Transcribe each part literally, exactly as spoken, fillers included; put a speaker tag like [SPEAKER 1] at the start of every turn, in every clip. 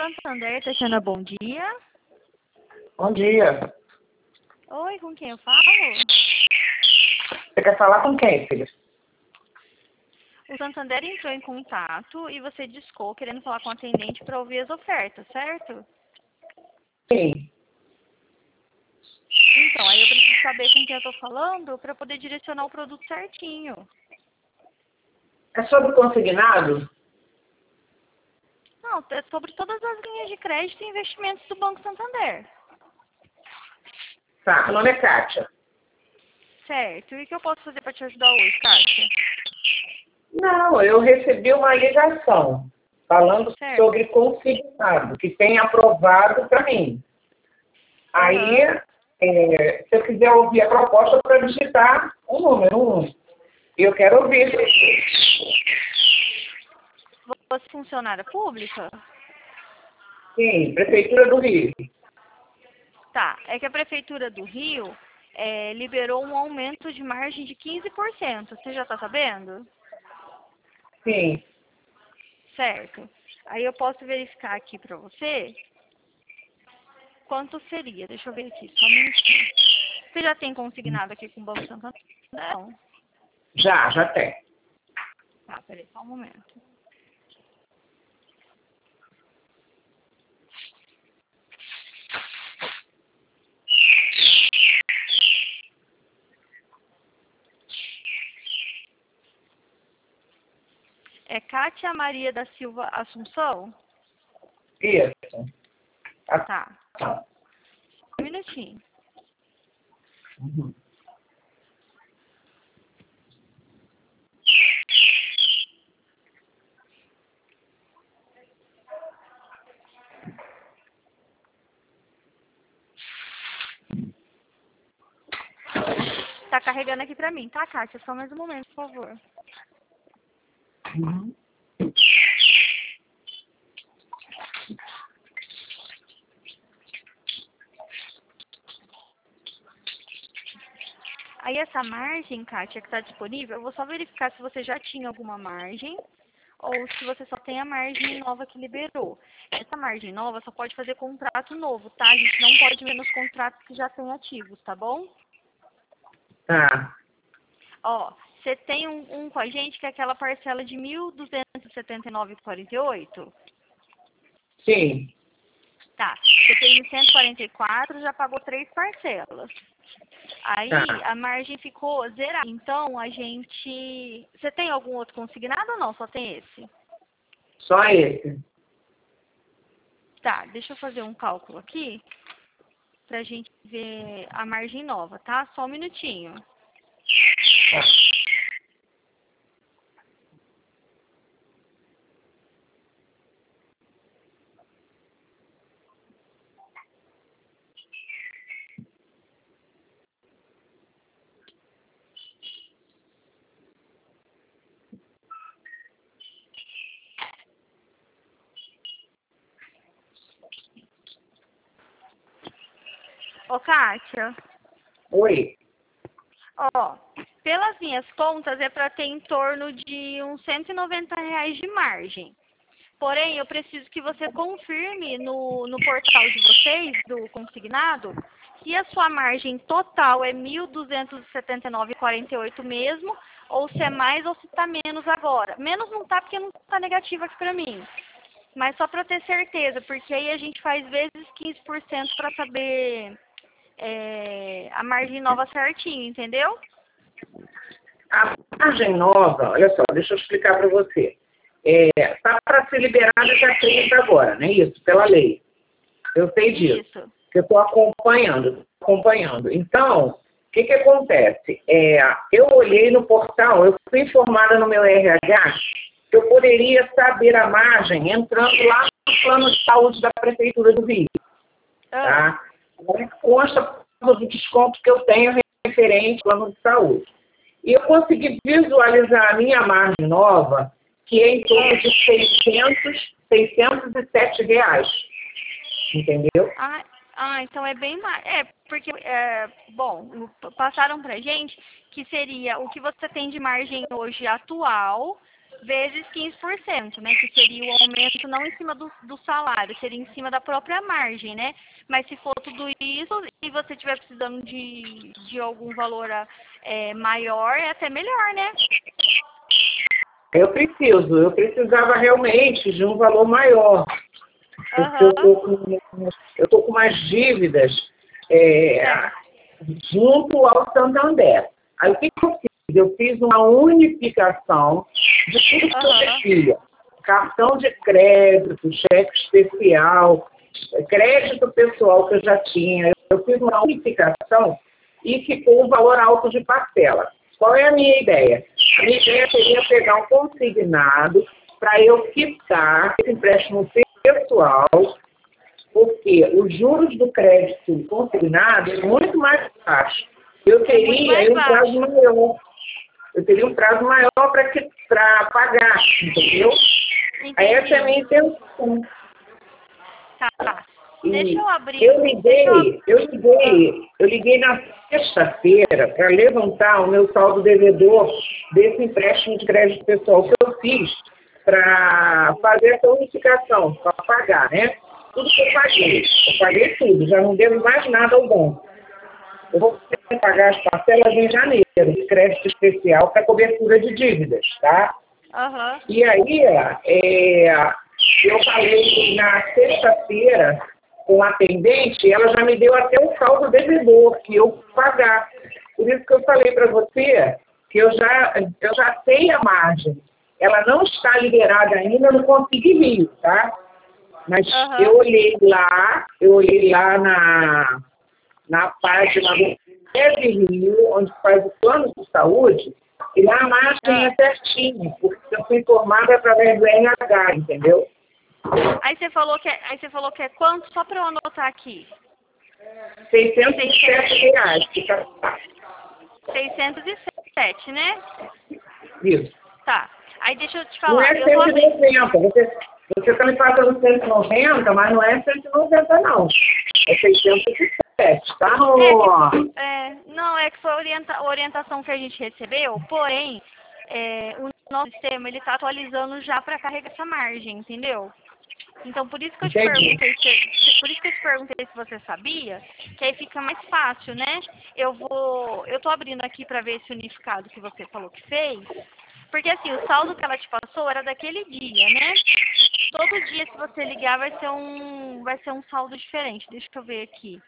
[SPEAKER 1] Santander, Tatiana, bom dia.
[SPEAKER 2] Bom dia.
[SPEAKER 1] Oi, com quem eu falo?
[SPEAKER 2] Você quer falar com quem, filha?
[SPEAKER 1] O Santander entrou em contato e você discou querendo falar com o atendente para ouvir as ofertas, certo?
[SPEAKER 2] Sim.
[SPEAKER 1] Então, aí eu preciso saber com quem eu estou falando para poder direcionar o produto certinho.
[SPEAKER 2] É sobre consignado?
[SPEAKER 1] Não, é sobre todas as linhas de crédito e investimentos do Banco Santander.
[SPEAKER 2] Tá, meu nome é Kátia.
[SPEAKER 1] Certo. E o que eu posso fazer para te ajudar hoje, Kátia?
[SPEAKER 2] Não, eu recebi uma ligação falando
[SPEAKER 1] Certo.
[SPEAKER 2] sobre consignado, que tem aprovado para mim. Aí,
[SPEAKER 1] Uhum.
[SPEAKER 2] é, se eu quiser ouvir a proposta para digitar um número, um. E eu quero ouvir.
[SPEAKER 1] Você é funcionária pública?
[SPEAKER 2] Sim, Prefeitura do Rio.
[SPEAKER 1] Tá, é que a Prefeitura do Rio é, liberou um aumento de margem de quinze por cento. Você já está sabendo?
[SPEAKER 2] Sim.
[SPEAKER 1] Certo. Aí eu posso verificar aqui para você quanto seria. Deixa eu ver aqui, só um minutinho. Você já tem consignado aqui com o Banco Santander? Não.
[SPEAKER 2] Já, já tem.
[SPEAKER 1] Tá, peraí, só um momento. É Kátia Maria da Silva Assunção?
[SPEAKER 2] Isso.
[SPEAKER 1] Tá.
[SPEAKER 2] Tá.
[SPEAKER 1] Um minutinho.
[SPEAKER 2] Uhum.
[SPEAKER 1] Tá carregando aqui pra mim, tá, Kátia? Só mais um momento, por favor.
[SPEAKER 2] Uhum.
[SPEAKER 1] Aí essa margem, Kátia, que está disponível, eu vou só verificar se você já tinha alguma margem ou se você só tem a margem nova que liberou. Essa margem nova só pode fazer contrato novo, tá? A gente não pode ver nos contratos que já tem ativos, tá bom?
[SPEAKER 2] Tá.
[SPEAKER 1] Ó, você tem um, um com a gente que é aquela parcela de mil duzentos e setenta e nove reais e quarenta e oito centavos?
[SPEAKER 2] Sim.
[SPEAKER 1] Tá. Você tem cento e quarenta e quatro, já pagou três parcelas. Aí
[SPEAKER 2] Tá.
[SPEAKER 1] a margem ficou zerada. Então a gente. Você tem algum outro consignado ou não? Só tem esse?
[SPEAKER 2] Só esse.
[SPEAKER 1] Tá, deixa eu fazer um cálculo aqui pra gente ver a margem nova, tá? Só um minutinho.
[SPEAKER 2] Tá.
[SPEAKER 1] Ô, Kátia,
[SPEAKER 2] Oi.
[SPEAKER 1] ó, pelas minhas contas é para ter em torno de uns cento e noventa reais de margem. Porém, eu preciso que você confirme no, no portal de vocês, do consignado, se a sua margem total é mil duzentos e setenta e nove reais e quarenta e oito centavos mesmo, ou se é mais ou se está menos agora. Menos não está porque não está negativo aqui para mim. Mas só para ter certeza, porque aí a gente faz vezes quinze por cento para saber é, a margem nova certinho, entendeu?
[SPEAKER 2] A margem nova, olha só, deixa eu explicar para você. Está para ser liberada dia trinta agora, não é isso? Pela lei. Eu sei disso.
[SPEAKER 1] Isso.
[SPEAKER 2] Eu estou acompanhando, acompanhando. Então, o que, que acontece? É, eu olhei no portal, eu fui informada no meu R H que eu poderia saber a margem entrando lá no plano de saúde da Prefeitura do Rio.
[SPEAKER 1] Ah,
[SPEAKER 2] Tá? Consta do desconto que eu tenho referente ao plano de saúde. E eu consegui visualizar a minha margem nova, que é em torno de seiscentos, seiscentos e sete reais. Entendeu?
[SPEAKER 1] ah, ah, então é bem mais. É, porque, é, bom, passaram pra gente que seria o que você tem de margem hoje atual, vezes quinze por cento, né? Que seria o aumento não em cima do, do salário, seria em cima da própria margem, né? Mas se for tudo isso e você estiver precisando de, de algum valor é, maior, é até melhor, né?
[SPEAKER 2] Eu preciso, eu precisava realmente de um valor maior. Porque
[SPEAKER 1] Uhum.
[SPEAKER 2] eu tô com, eu tô com umas dívidas é, junto ao Santander. Aí o que, que eu fiz? Eu fiz uma unificação de tudo que
[SPEAKER 1] Uhum.
[SPEAKER 2] eu tinha. Cartão de crédito, cheque especial, crédito pessoal que eu já tinha. Eu fiz uma unificação e ficou um valor alto de parcela. Qual é a minha ideia? A minha ideia seria pegar um consignado para eu quitar esse empréstimo pessoal, porque os juros do crédito consignado é muito mais baixo. Eu teria
[SPEAKER 1] é
[SPEAKER 2] um prazo maior. Eu teria um prazo maior para pagar, entendeu?
[SPEAKER 1] Entendi.
[SPEAKER 2] Essa é a minha intenção.
[SPEAKER 1] Tá. Deixa eu abrir.
[SPEAKER 2] Eu liguei,
[SPEAKER 1] eu...
[SPEAKER 2] eu liguei, eu liguei na sexta-feira para levantar o meu saldo devedor desse empréstimo de crédito pessoal que eu fiz para fazer essa unificação, para pagar, né? Tudo que eu paguei. Eu paguei tudo, já não devo mais nada ao banco. Eu vou pagar as parcelas em janeiro, de crédito especial para cobertura de dívidas, tá?
[SPEAKER 1] Uhum.
[SPEAKER 2] E aí, é, eu falei na sexta-feira com a atendente, ela já me deu até o saldo devedor que eu pagar. Por isso que eu falei para você que eu já, eu já sei a margem. Ela não está liberada ainda no Consigue Rio, tá? Mas
[SPEAKER 1] Uhum.
[SPEAKER 2] eu olhei lá, eu olhei lá na, na página do Consigue Rio, onde faz o plano de saúde, e lá a margem
[SPEAKER 1] Ah.
[SPEAKER 2] é certinha, porque eu fui informada através do R H, entendeu?
[SPEAKER 1] Aí você falou que é, aí você falou que é quanto? Só para eu anotar aqui.
[SPEAKER 2] seiscentos e sete reais. Fica...
[SPEAKER 1] seiscentos e sete, né?
[SPEAKER 2] Isso.
[SPEAKER 1] Tá. Aí deixa eu te
[SPEAKER 2] Não
[SPEAKER 1] falar.
[SPEAKER 2] é
[SPEAKER 1] Eu tô
[SPEAKER 2] cento e
[SPEAKER 1] abrindo.
[SPEAKER 2] noventa. Você, você está me passando cento e noventa, mas não é cento e noventa, não. É seiscentos e sete, tá?
[SPEAKER 1] É que, é, não, é que foi a orienta, orientação que a gente recebeu, porém, é, o nosso sistema ele está atualizando já para carregar essa margem, entendeu? Então, por isso que eu te
[SPEAKER 2] Entendi.
[SPEAKER 1] perguntei se, por isso que eu te perguntei se você sabia, que aí fica mais fácil, né? Eu vou, eu tô abrindo aqui para ver esse unificado que você falou que fez, porque assim, o saldo que ela te passou era daquele dia, né? Todo dia, se você ligar, vai ser um, vai ser um saldo diferente. Deixa eu ver aqui.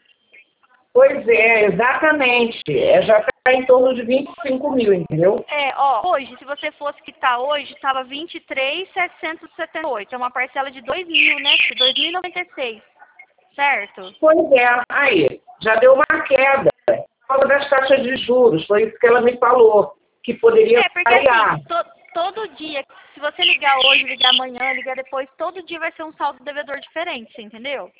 [SPEAKER 2] Pois é, exatamente. É, já está em torno de vinte e cinco mil, entendeu?
[SPEAKER 1] É, ó, hoje, se você fosse quitar hoje, estava vinte e três mil setecentos e setenta e oito. É uma parcela de dois mil, né? dois mil e noventa e seis. Certo?
[SPEAKER 2] Pois é. Aí, já deu uma queda. Por causa das taxas de juros. Foi isso que ela me falou. Que poderia
[SPEAKER 1] É, porque
[SPEAKER 2] variar.
[SPEAKER 1] assim, to, todo dia, se você ligar hoje, ligar amanhã, ligar depois, todo dia vai ser um saldo devedor diferente, você entendeu?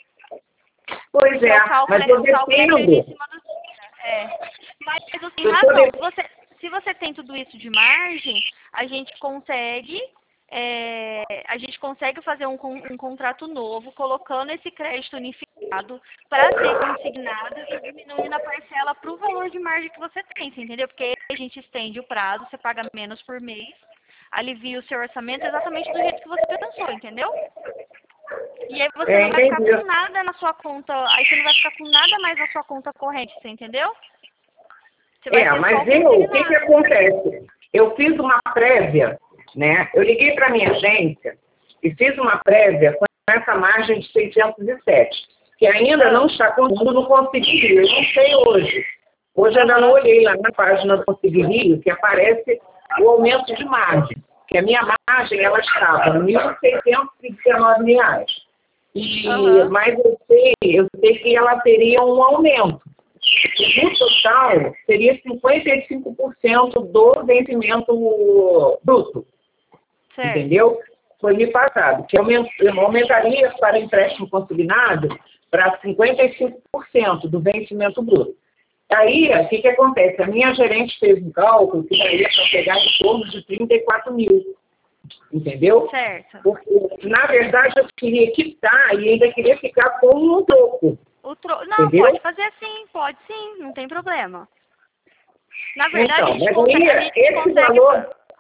[SPEAKER 2] Pois
[SPEAKER 1] Porque
[SPEAKER 2] é,
[SPEAKER 1] o cálculo,
[SPEAKER 2] mas
[SPEAKER 1] é,
[SPEAKER 2] eu
[SPEAKER 1] o cálculo é feito em
[SPEAKER 2] dependo.
[SPEAKER 1] cima do dia. É. Mas você tem
[SPEAKER 2] Eu tô
[SPEAKER 1] razão.
[SPEAKER 2] de-
[SPEAKER 1] Se você, se você tem tudo isso de margem, a gente consegue. É, a gente consegue fazer um, con- um contrato novo, colocando esse crédito unificado para ser consignado e diminuindo a parcela para o valor de margem que você tem, você entendeu? Porque aí a gente estende o prazo, você paga menos por mês, alivia o seu orçamento exatamente do jeito que você pensou, entendeu? E aí você
[SPEAKER 2] É,
[SPEAKER 1] não vai ficar
[SPEAKER 2] entendi.
[SPEAKER 1] com nada na sua conta, aí você não vai ficar com nada mais na sua conta corrente, você entendeu? Você vai
[SPEAKER 2] É,
[SPEAKER 1] ter só
[SPEAKER 2] mas
[SPEAKER 1] o
[SPEAKER 2] eu, o que, que
[SPEAKER 1] consignado.
[SPEAKER 2] acontece? Eu fiz uma prévia, né? Eu liguei para a minha agência e fiz uma prévia com essa margem de seiscentos e sete, que ainda não está contando no Consigue Rio. Eu não sei hoje. Hoje eu ainda não olhei lá na página do Consigue Rio que aparece o aumento de margem, que a minha margem ela estava em mil seiscentos e dezenove reais. E,
[SPEAKER 1] Aham.
[SPEAKER 2] mas eu sei, eu sei que ela teria um aumento. No total, seria cinquenta e cinco por cento do vencimento bruto,
[SPEAKER 1] Certo.
[SPEAKER 2] entendeu? Foi me passado, que aument- aumentaria para empréstimo consignado para cinquenta e cinco por cento do vencimento bruto. Aí, o que, que acontece? A minha gerente fez um cálculo que daria para pegar em torno de trinta e quatro mil, entendeu?
[SPEAKER 1] Certo.
[SPEAKER 2] Porque, na verdade, eu queria quitar e ainda queria ficar com um troco.
[SPEAKER 1] O tro... Não,
[SPEAKER 2] Entendeu?
[SPEAKER 1] pode fazer sim, pode sim, não tem problema. Na verdade,
[SPEAKER 2] Então,
[SPEAKER 1] a gente
[SPEAKER 2] mas
[SPEAKER 1] consegue. A
[SPEAKER 2] aí,
[SPEAKER 1] gente
[SPEAKER 2] esse
[SPEAKER 1] consegue...
[SPEAKER 2] valor,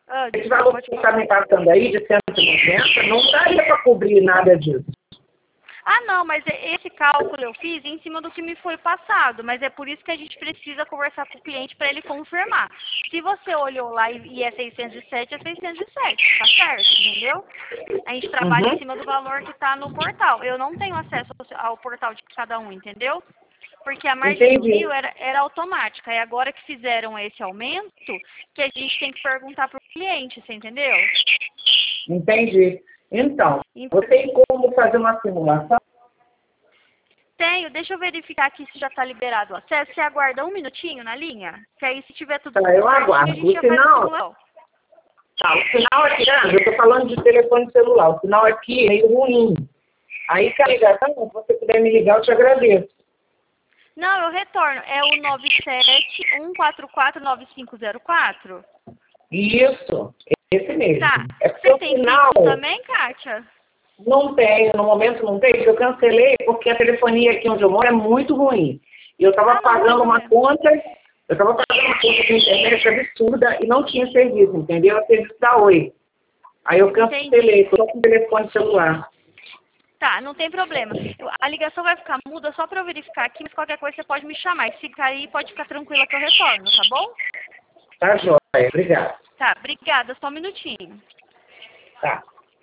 [SPEAKER 1] Ah,
[SPEAKER 2] Esse valor que você está me passando aí, de cento e noventa, não daria para cobrir nada disso.
[SPEAKER 1] Ah, não, mas esse cálculo eu fiz em cima do que me foi passado, mas é por isso que a gente precisa conversar com o cliente para ele confirmar. Se você olhou lá e e é seiscentos e sete, é seiscentos e sete, tá certo, entendeu? A gente trabalha
[SPEAKER 2] Uhum.
[SPEAKER 1] em cima do valor que está no portal. Eu não tenho acesso ao ao portal de cada um, entendeu? Porque a margem do
[SPEAKER 2] Entendi.
[SPEAKER 1] Rio era, era automática. E agora que fizeram esse aumento, que a gente tem que perguntar para o cliente, você entendeu?
[SPEAKER 2] Entendi. Então,
[SPEAKER 1] Então,
[SPEAKER 2] você tem como fazer uma simulação?
[SPEAKER 1] tenho, deixa eu verificar aqui se já está liberado o acesso. Você aguarda um minutinho na linha? Que aí se tiver tudo
[SPEAKER 2] Tá, eu
[SPEAKER 1] certinho, a
[SPEAKER 2] aguardo.
[SPEAKER 1] gente
[SPEAKER 2] O
[SPEAKER 1] já faz a
[SPEAKER 2] sinal,
[SPEAKER 1] simulação.
[SPEAKER 2] tá, o sinal aqui, ah, eu estou falando de telefone celular, o sinal aqui é meio ruim. Aí, se a ligação, se você puder me ligar, eu te agradeço.
[SPEAKER 1] Não, eu retorno. É o nove sete um quatro quatro nove cinco zero quatro?
[SPEAKER 2] Isso, esse mesmo.
[SPEAKER 1] Tá.
[SPEAKER 2] É porque
[SPEAKER 1] Você
[SPEAKER 2] o
[SPEAKER 1] tem
[SPEAKER 2] sinal
[SPEAKER 1] fixo também, Kátia?
[SPEAKER 2] não tem, no momento não tem, porque eu cancelei porque a telefonia aqui onde eu moro é muito ruim. E eu estava
[SPEAKER 1] Ah, não, não tem
[SPEAKER 2] pagando uma
[SPEAKER 1] problema.
[SPEAKER 2] conta, eu estava pagando uma conta de internet absurda e não tinha serviço, entendeu? O serviço da Oi. Aí eu cancelei, estou com o telefone celular.
[SPEAKER 1] Tá, não tem problema. Eu- a ligação vai ficar muda só para eu verificar aqui, mas qualquer coisa você pode me chamar. E se ficar aí, pode ficar tranquila que eu retorno, tá bom?
[SPEAKER 2] Tá, joia. Obrigado.
[SPEAKER 1] Tá, obrigada. Só um minutinho.
[SPEAKER 2] Tá.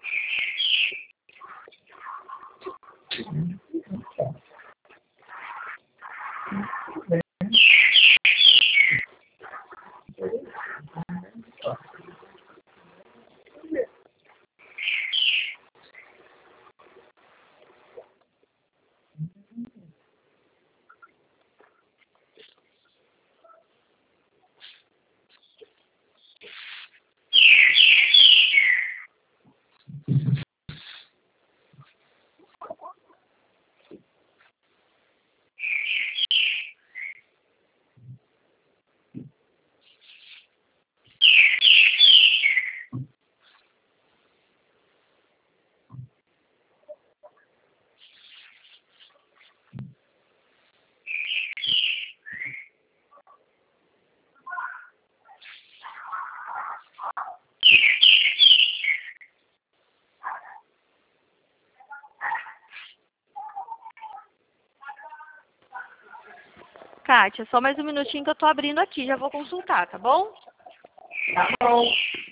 [SPEAKER 1] Kátia, só mais um minutinho que eu tô abrindo aqui. Já vou consultar, tá bom?
[SPEAKER 2] Tá bom.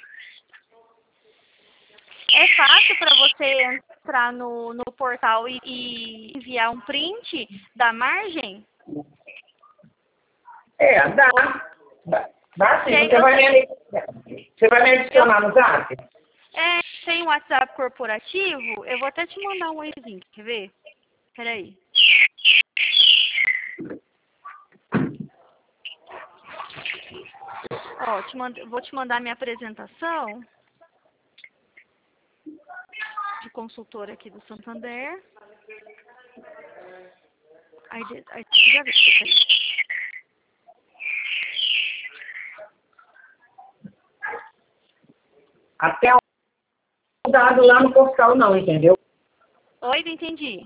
[SPEAKER 1] É fácil para você entrar no, no portal e, e enviar um print da margem?
[SPEAKER 2] É, dá. Dá, dá sim.
[SPEAKER 1] Que aí
[SPEAKER 2] Você vai,
[SPEAKER 1] você,
[SPEAKER 2] me, você vai me adicionar no zap?
[SPEAKER 1] é, tem um WhatsApp corporativo, eu vou até te mandar um oizinho, quer ver? Peraí. Ó, te mand... vou te mandar minha apresentação de consultora aqui do Santander. Aí, de- aí já vi.
[SPEAKER 2] Até o dado lá no portal não, entendeu?
[SPEAKER 1] Oi, não entendi.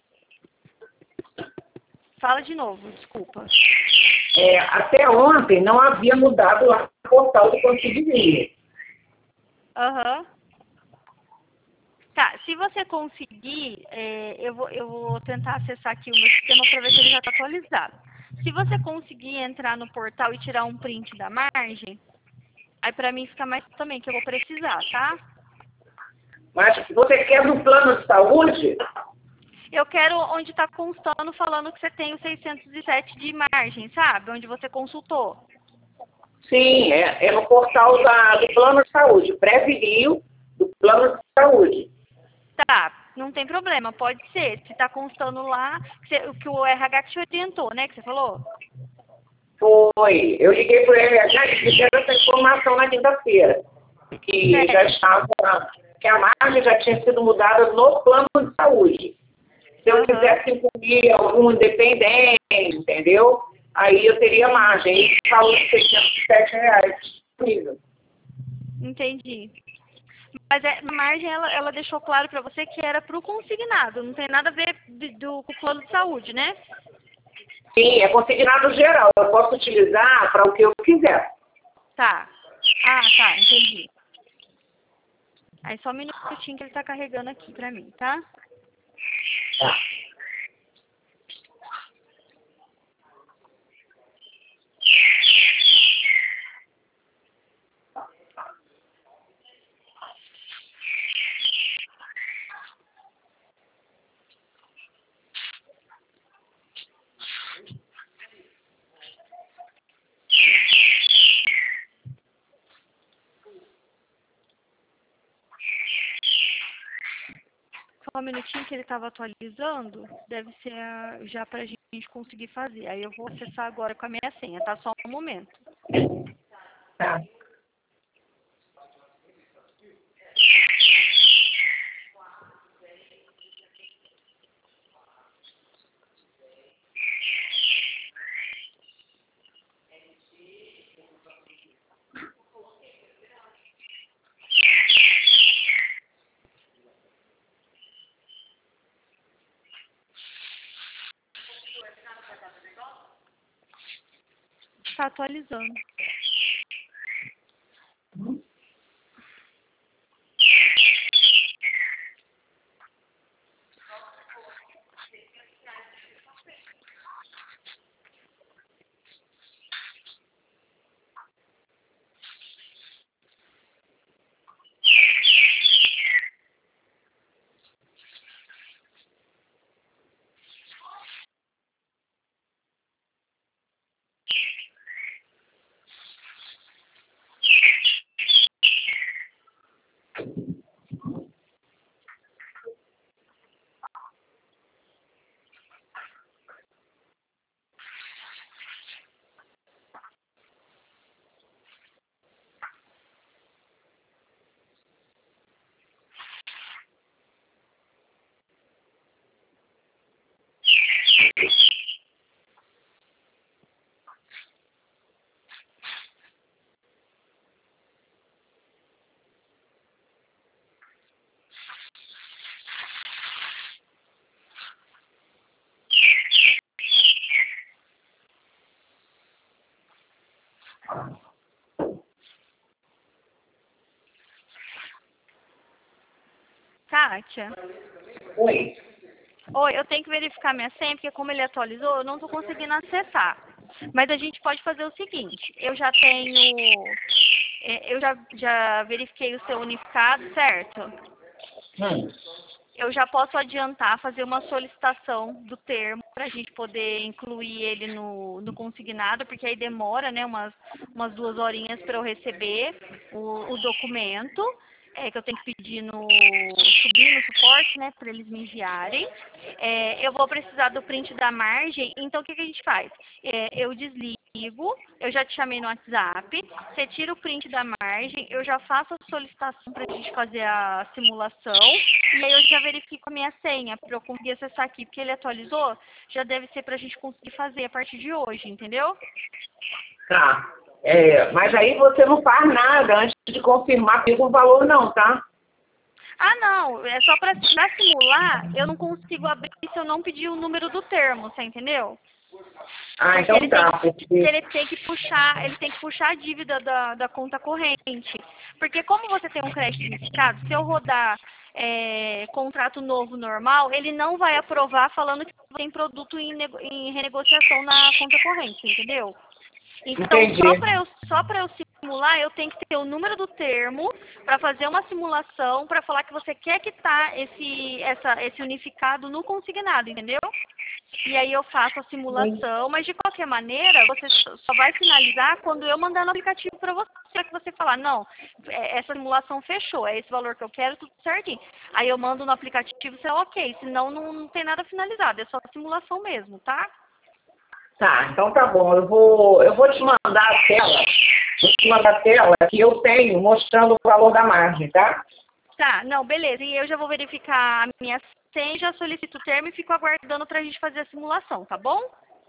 [SPEAKER 1] Fala de novo, desculpa.
[SPEAKER 2] É, até ontem não havia mudado lá no portal do Conseguir.
[SPEAKER 1] Aham. Tá, se você conseguir, é, eu, vou, eu vou tentar acessar aqui o meu sistema para ver se ele já está atualizado. Se você conseguir entrar no portal e tirar um print da margem, aí para mim fica mais também, que eu vou precisar, tá?
[SPEAKER 2] Mas você quer do plano de saúde?
[SPEAKER 1] Eu quero onde está constando falando que você tem o seiscentos e sete de margem, sabe? Onde você consultou.
[SPEAKER 2] Sim, é, é no portal da, do plano de saúde, pré-virio do plano de saúde.
[SPEAKER 1] Tá, não tem problema, pode ser. Se está constando lá, que, você, que o R H que te orientou, né? Que você falou?
[SPEAKER 2] Foi. Eu liguei para o R H e fizeram essa informação na quinta-feira. Que
[SPEAKER 1] Certo.
[SPEAKER 2] já estava, que a margem já tinha sido mudada no plano de saúde. Se eu
[SPEAKER 1] Aham.
[SPEAKER 2] quisesse incluir algum independente, entendeu? Aí eu teria margem. E falou de seiscentos e sete reais disponível.
[SPEAKER 1] Entendi. Mas é, a margem, ela, ela deixou claro para você que era para o consignado, não tem nada a ver de- do, com o plano de saúde, né?
[SPEAKER 2] Sim, é consignado geral. Eu posso utilizar para o que eu quiser.
[SPEAKER 1] Tá. Ah, tá, entendi. Aí só um minutinho que ele tá carregando aqui pra mim, tá?
[SPEAKER 2] Tá.
[SPEAKER 1] Só um minutinho que ele tava atualizando, deve ser a, já pra gente conseguir fazer. Aí eu vou acessar agora com a minha senha, tá? Só um momento.
[SPEAKER 2] Tá.
[SPEAKER 1] Tá atualizando. Kátia?
[SPEAKER 2] Oi.
[SPEAKER 1] Oi, eu tenho que verificar minha senha, porque como ele atualizou, eu não tô conseguindo acessar. Mas a gente pode fazer o seguinte, eu já tenho... é, Eu já, já verifiquei o seu unificado, certo?
[SPEAKER 2] Hum.
[SPEAKER 1] Eu já posso adiantar, fazer uma solicitação do termo para a gente poder incluir ele no, no consignado, porque aí demora, né, umas, umas duas horinhas para eu receber o, o documento, é, que eu tenho que pedir no, subir no suporte, né, para eles me enviarem. É, eu vou precisar do print da margem, então o que, que a gente faz? É, eu desligo, eu já te chamei no WhatsApp, você tira o print da margem, eu já faço a solicitação para a gente fazer a simulação, e aí eu já verifico a minha senha para eu conseguir acessar aqui, porque ele atualizou, já deve ser para a gente conseguir fazer a partir de hoje, entendeu?
[SPEAKER 2] Tá. É, mas aí você não faz nada antes de confirmar o valor não, tá?
[SPEAKER 1] Ah, não, é só para simular, eu não consigo abrir se eu não pedir o número do termo, você entendeu?
[SPEAKER 2] Ah,
[SPEAKER 1] Porque
[SPEAKER 2] então
[SPEAKER 1] ele tem,
[SPEAKER 2] tá.
[SPEAKER 1] que-
[SPEAKER 2] Porque...
[SPEAKER 1] ele tem que puxar, ele tem que puxar a dívida da, da conta corrente. Porque como você tem um crédito unificado, se eu rodar é, contrato novo normal, ele não vai aprovar falando que tem produto em, nego- em renegociação na conta corrente, entendeu? Então, só
[SPEAKER 2] Entendi.
[SPEAKER 1] para eu, só para eu simular, eu tenho que ter o número do termo para fazer uma simulação, para falar que você quer quitar esse, essa, esse unificado no consignado, entendeu? E aí eu faço a simulação, mas de qualquer maneira, você só vai finalizar quando eu mandar no aplicativo para você, para que você falar, não, é, essa simulação fechou, é esse valor que eu quero, tudo certinho. Aí eu mando no aplicativo, você é ok, senão não, não tem nada finalizado, é só a simulação mesmo, tá?
[SPEAKER 2] Tá, então tá bom. Eu vou, eu vou te mandar a tela, vou te mandar a tela que eu tenho mostrando o valor da margem, tá?
[SPEAKER 1] Tá, não, beleza. E eu já vou verificar a minha senha, já solicito o termo e fico aguardando pra gente fazer a simulação, tá bom?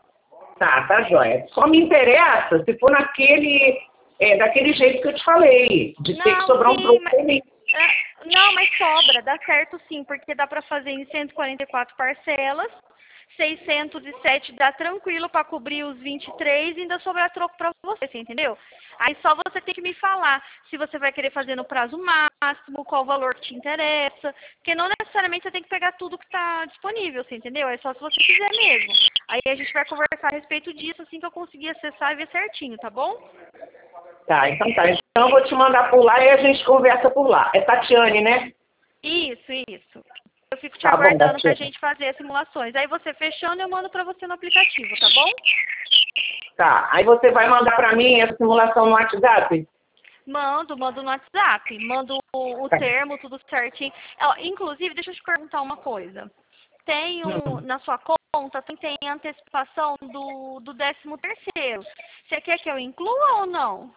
[SPEAKER 2] Tá, tá joia. Só me interessa se for naquele, é, daquele jeito que eu te falei, de ter que
[SPEAKER 1] Não,
[SPEAKER 2] sobrar um
[SPEAKER 1] sim,
[SPEAKER 2] troco
[SPEAKER 1] mas,
[SPEAKER 2] por mim.
[SPEAKER 1] é, não, mas sobra, dá certo sim, porque dá pra fazer em cento e quarenta e quatro parcelas, seiscentos e sete dá tranquilo para cobrir os vinte e três e ainda sobrar troco para você, você entendeu? Aí só você tem que me falar se você vai querer fazer no prazo máximo, qual valor que te interessa, porque não necessariamente você tem que pegar tudo que está disponível, você entendeu? É só se você quiser mesmo. Aí a gente vai conversar a respeito disso assim que eu conseguir acessar e ver certinho, tá bom?
[SPEAKER 2] Tá, então tá. Então eu vou te mandar por lá e a gente conversa por lá. É Tatiane, né?
[SPEAKER 1] Isso, isso. Eu fico te
[SPEAKER 2] Tá bom,
[SPEAKER 1] aguardando pra
[SPEAKER 2] Tatiane.
[SPEAKER 1] gente fazer as simulações. Aí você fechando, eu mando pra você no aplicativo, tá bom?
[SPEAKER 2] Tá. Aí você vai mandar pra mim essa simulação no WhatsApp?
[SPEAKER 1] Mando, mando no WhatsApp. Mando o, o
[SPEAKER 2] Tá.
[SPEAKER 1] termo, tudo certinho. Ó, inclusive, deixa eu te perguntar uma coisa. Tem um,
[SPEAKER 2] Hum.
[SPEAKER 1] na sua conta, tem, tem antecipação do, do décimo terceiro. Você quer que eu inclua ou não?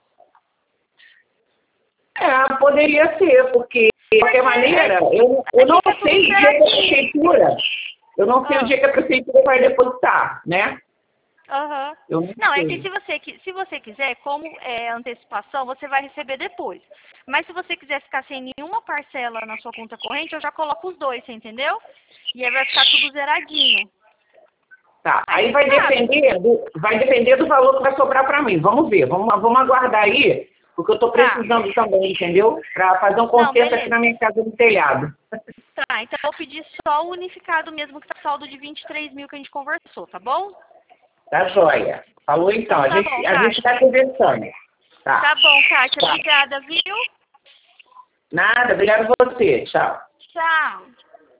[SPEAKER 2] É, poderia ser, porque de qualquer
[SPEAKER 1] Porque
[SPEAKER 2] maneira,
[SPEAKER 1] é,
[SPEAKER 2] eu, eu não
[SPEAKER 1] fica tudo
[SPEAKER 2] sei o dia que a
[SPEAKER 1] zeradinho.
[SPEAKER 2] prefeitura, eu não sei o
[SPEAKER 1] Ah.
[SPEAKER 2] dia que a prefeitura vai depositar, né?
[SPEAKER 1] Aham.
[SPEAKER 2] Eu não
[SPEAKER 1] Não, é que
[SPEAKER 2] sei.
[SPEAKER 1] se você, qui- se você quiser, como é antecipação, você vai receber depois. Mas se você quiser ficar sem nenhuma parcela na sua conta corrente, eu já coloco os dois, você entendeu? E aí vai ficar tudo zeradinho.
[SPEAKER 2] Tá,
[SPEAKER 1] Aí
[SPEAKER 2] aí
[SPEAKER 1] você
[SPEAKER 2] vai
[SPEAKER 1] sabe.
[SPEAKER 2] depender do, vai depender do valor que vai sobrar para mim. Vamos ver, vamos, vamos aguardar aí, porque eu estou
[SPEAKER 1] Tá.
[SPEAKER 2] precisando também, entendeu? Para fazer um
[SPEAKER 1] Não,
[SPEAKER 2] conserto aqui
[SPEAKER 1] beleza.
[SPEAKER 2] na minha casa no telhado.
[SPEAKER 1] Tá, então eu vou pedir só o unificado mesmo, que tá saldo de vinte e três mil que a gente conversou, tá bom?
[SPEAKER 2] Tá joia. Falou então, a
[SPEAKER 1] Então tá
[SPEAKER 2] gente
[SPEAKER 1] bom,
[SPEAKER 2] a gente
[SPEAKER 1] Kátia.
[SPEAKER 2] está conversando. Tá.
[SPEAKER 1] Tá bom, Kátia.
[SPEAKER 2] Tá.
[SPEAKER 1] Obrigada, viu?
[SPEAKER 2] Nada, obrigado a você. Tchau.
[SPEAKER 1] Tchau.